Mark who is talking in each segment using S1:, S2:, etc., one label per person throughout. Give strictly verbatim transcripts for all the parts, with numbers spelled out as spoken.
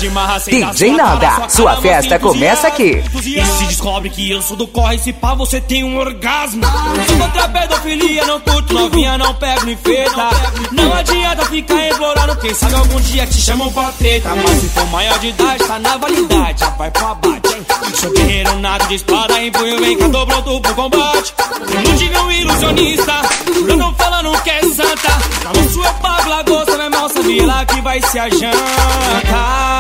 S1: de marra sem
S2: D J Nanda, sua festa começa aqui.
S1: E se descobre que eu sou do corre, se pá você tem um orgasmo. Sou contra a pedofilia, não curto novinha, não pego nem feita. Não adianta ficar implorando, quem sabe algum dia te chamam pra treta. Mas se for maior de idade, tá na validade, já vai pro abate, hein? Sou guerreiro nato de espada, em punho, vem cá, tô pronto pro combate. Não diga um ilusionista, eu não falando que é santa. Na moço eu pago lagosta, meu irmão, sabia lá que vai ser a janta.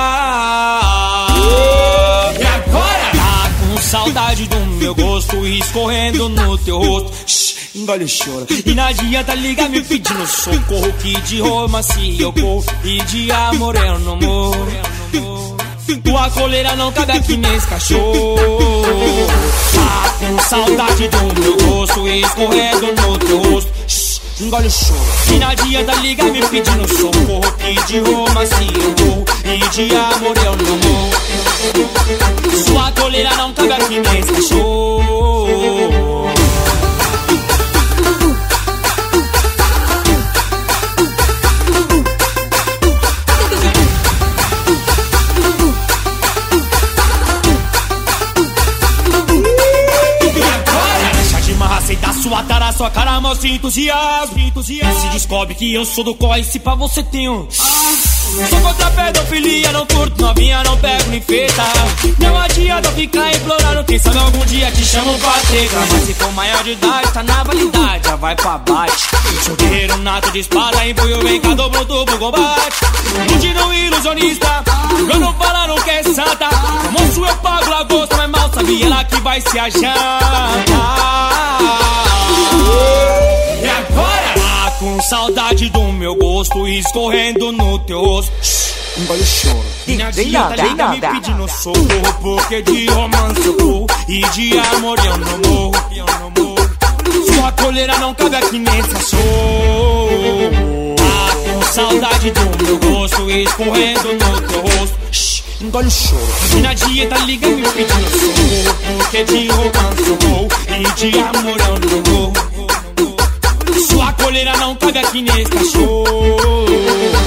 S1: E agora? Tá com saudade do meu gosto, escorrendo no teu rosto. Shhh, engole o choro. E não adianta ligar me pedindo socorro, que de romance eu corro e de amor eu não morro. Tua coleira não cabe aqui nesse cachorro. Tá com saudade do meu gosto, escorrendo no teu rosto. Shhh, engole o choro. E não adianta ligar me pedindo socorro, que de romance eu morro e de amor eu não morro. Sua coleira não cabe aqui nesse cachorro. Aceita sua tara, sua cara mostra entusiasmo, entusiasmo. Se descobre que eu sou do corre, se pá você tem um ah. Sou contra a pedofilia, não curto novinha, não pego nem feita. Não adianta ficar implorando, quem sabe algum dia te chamam pra treta. Mas se for maior de idade, tá na validade, já vai pro abate. Sou guerreiro nato de espada, em punho, vem cá, tô pronto pro combate. Não diga um ilusionista, eu não falando que é santa. Moço eu pago lagosta, mas mal sabia lá que vai ser a janta. E agora? Tá com saudade do meu gosto, escorrendo no teu rosto. Engole o choro. E não adianta ligar me pedindo socorro, porque de romance eu corro e de amor eu não morro, eu não morro. Sua coleira não cabe aqui nesse cachorro. Tá com saudade do meu gosto, escorrendo no teu rosto. Engole o choro. E não adianta ligar me pedindo socorro, porque de romance eu corro e de amor eu não morro. Sua coleira não cabe aqui nesse cachorro.